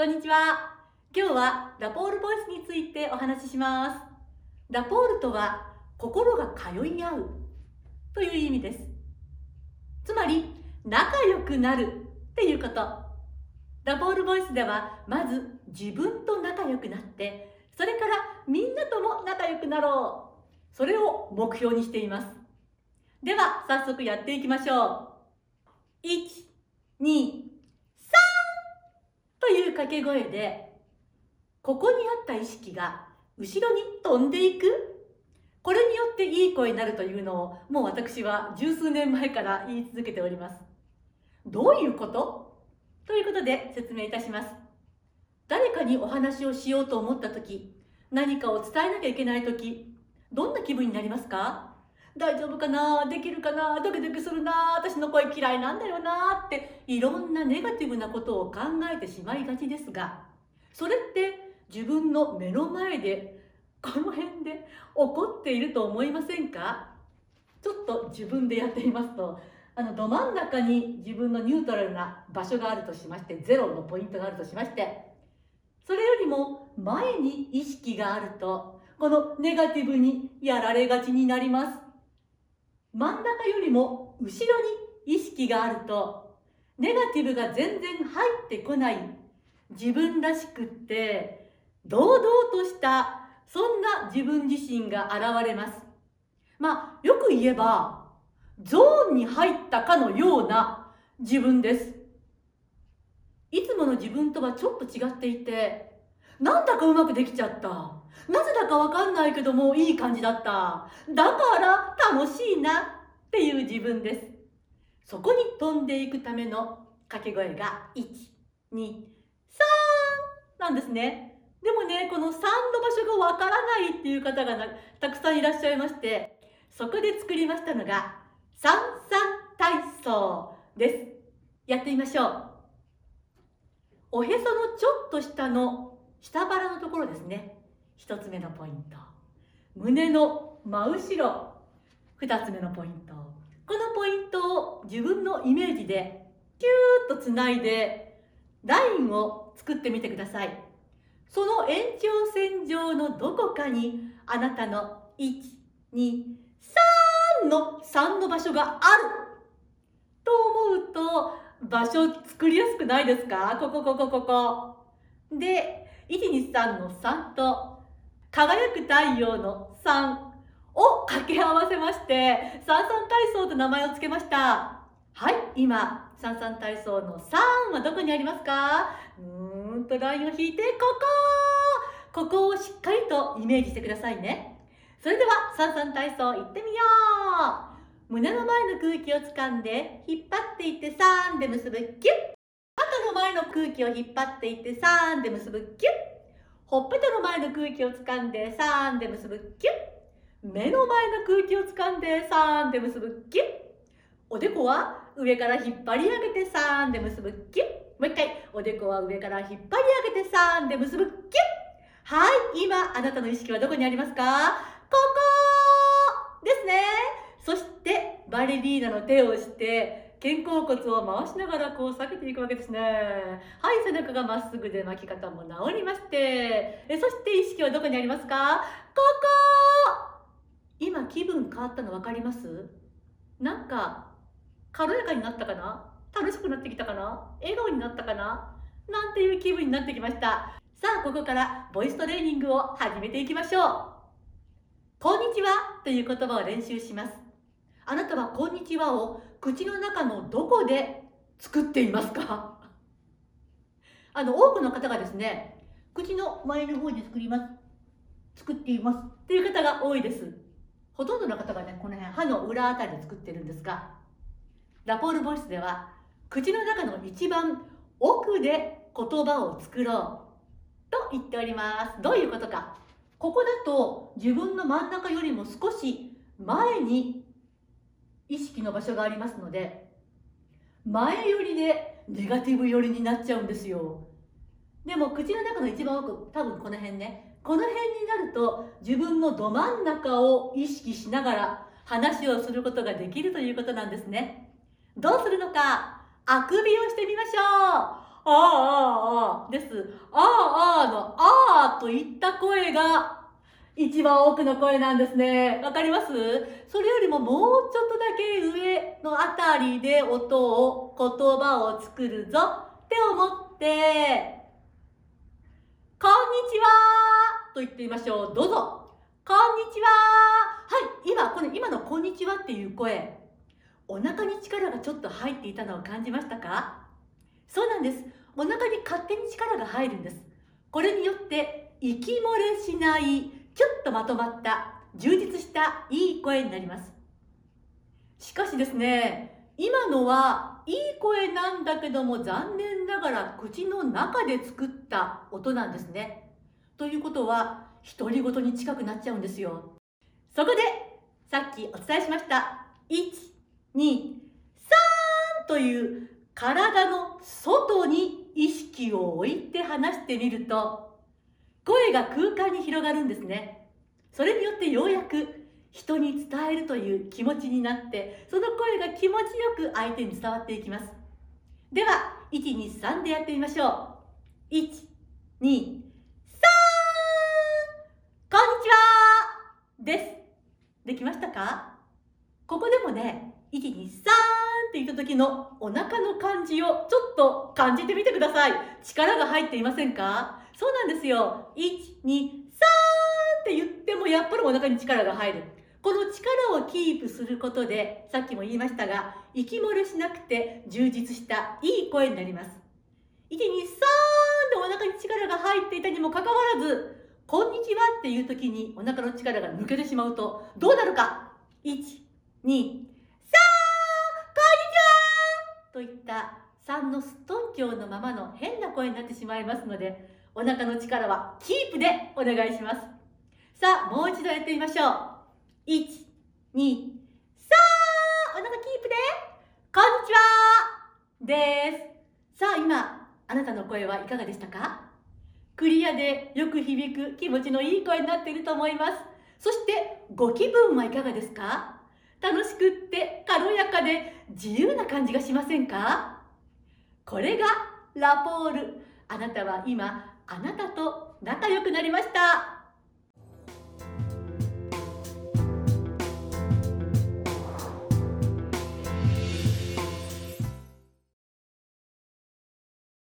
こんにちは。今日はラポールボイスについてお話しします。ラポールとは心が通い合うという意味です。つまり仲良くなるっていうこと。ラポールボイスではまず自分と仲良くなって、それからみんなとも仲良くなろう。それを目標にしています。では早速やっていきましょう。1、2、という掛け声で、ここにあった意識が後ろに飛んでいく。これによっていい声になるというのをもう私は十数年前から言い続けております。どういうことということで説明いたします。誰かにお話をしようと思ったとき、何かを伝えなきゃいけないとき、どんな気分になりますか？大丈夫かな、できるかな、ドキドキするな、私の声嫌いなんだよなっていろんなネガティブなことを考えてしまいがちですが、それって自分の目の前でこの辺で起こっていると思いませんか？ちょっと自分でやってみますと、ど真ん中に自分のニュートラルな場所があるとしまして、ゼロのポイントがあるとしまして、それよりも前に意識があると、このネガティブにやられがちになります。真ん中よりも後ろに意識があると、ネガティブが全然入ってこない、自分らしくって堂々としたそんな自分自身が現れます。よく言えばゾーンに入ったかのような自分です。いつもの自分とはちょっと違っていて、なんだかうまくできちゃった、なぜだかわかんないけどもいい感じだった、だから楽しいなっていう自分です。そこに飛んでいくための掛け声が1、2、3なんですね。でもね、この3の場所がわからないっていう方がたくさんいらっしゃいまして、そこで作りましたのが三三体操です。やってみましょう。おへそのちょっと下の下腹のところですね。1つ目のポイント。胸の真後ろ。2つ目のポイント。このポイントを自分のイメージでキューッとつないでラインを作ってみてください。その延長線上のどこかにあなたの1、2、3の3の場所があると思うと、場所作りやすくないですか？ここ。で、123の3と輝く太陽の3を掛け合わせまして、三三体操と名前を付けました。はい、今、三三体操の3はどこにありますか？ラインを引いて、ここをしっかりとイメージしてくださいね。それでは三三体操いってみよう。胸の前の空気を掴んで引っ張っていって3で結ぶキュッ。肩の前の空気を引っ張っていって3で結ぶキュッ。ほっぺたの前の空気を掴んで3で結ぶキュッ。目の前の空気を掴んで3で結ぶキュッ。おでこは上から引っ張り上げて3で結ぶキュッ。もう一回、おでこは上から引っ張り上げて3で結ぶキュッ。はい、今あなたの意識はどこにありますか？ここですね。そしてバレリーナの手をして肩甲骨を回しながらこう下げていくわけですね。はい、背中がまっすぐで巻き方も治りまして、そして意識はどこにありますか？ここ。今気分変わったの分かります？なんか軽やかになったかな？楽しくなってきたかな？笑顔になったかな？なんていう気分になってきました。さあ、ここからボイストレーニングを始めていきましょう。こんにちはという言葉を練習します。あなたはこんにちはを口の中のどこで作っていますか？多くの方がですね、口の前の方で作っていますっていう方が多いです。ほとんどの方がね、この辺歯の裏あたりで作ってるんですが、ラポールボイスでは口の中の一番奥で言葉を作ろうと言っております。どういうことか。ここだと自分の真ん中よりも少し前に意識の場所がありますので、前寄りでネガティブ寄りになっちゃうんですよ。でも口の中の一番奥、多分この辺ね、この辺になると自分のど真ん中を意識しながら話をすることができるということなんですね。どうするのか、あくびをしてみましょう。 あです。あーのあーといった声が一番多くの声なんですね。わかります？それよりももうちょっとだけ上のあたりで音を、言葉を作るぞって思って、こんにちはと言ってみましょう。どうぞ。こんにちは。はい、今のこんにちはっていう声、お腹に力がちょっと入っていたのを感じましたか？そうなんです。お腹に勝手に力が入るんです。これによって息漏れしない、ちょっとまとまった充実したいい声になります。しかしですね、今のはいい声なんだけども、残念ながら口の中で作った音なんですね。ということは独り言に近くなっちゃうんですよ。そこでさっきお伝えしました1、2、3という体の外に意識を置いて話してみると、声が空間に広がるんですね。それによってようやく人に伝えるという気持ちになって、その声が気持ちよく相手に伝わっていきます。では1、2、3でやってみましょう。1、2、3、こんにちはです。できましたか？ここでもね、1、2、3って言った時のお腹の感じをちょっと感じてみてください。力が入っていませんか？そうなんですよ。1、2、3って言ってもやっぱりお腹に力が入る。この力をキープすることで、さっきも言いましたが、息漏れしなくて充実したいい声になります。1、2、3でお腹に力が入っていたにもかかわらず、こんにちはっていう時にお腹の力が抜けてしまうとどうなるか。1、2、3、こんにちはといった3のストン調のままの変な声になってしまいますので、お腹の力はキープでお願いします。さあ、もう一度やってみましょう。1、2、3、お腹キープで、こんにちはです。さあ、今、あなたの声はいかがでしたか？クリアでよく響く気持ちのいい声になっていると思います。そしてご気分はいかがですか？楽しくって軽やかで自由な感じがしませんか？これがラポール。あなたは今、あなたと仲良くなりました。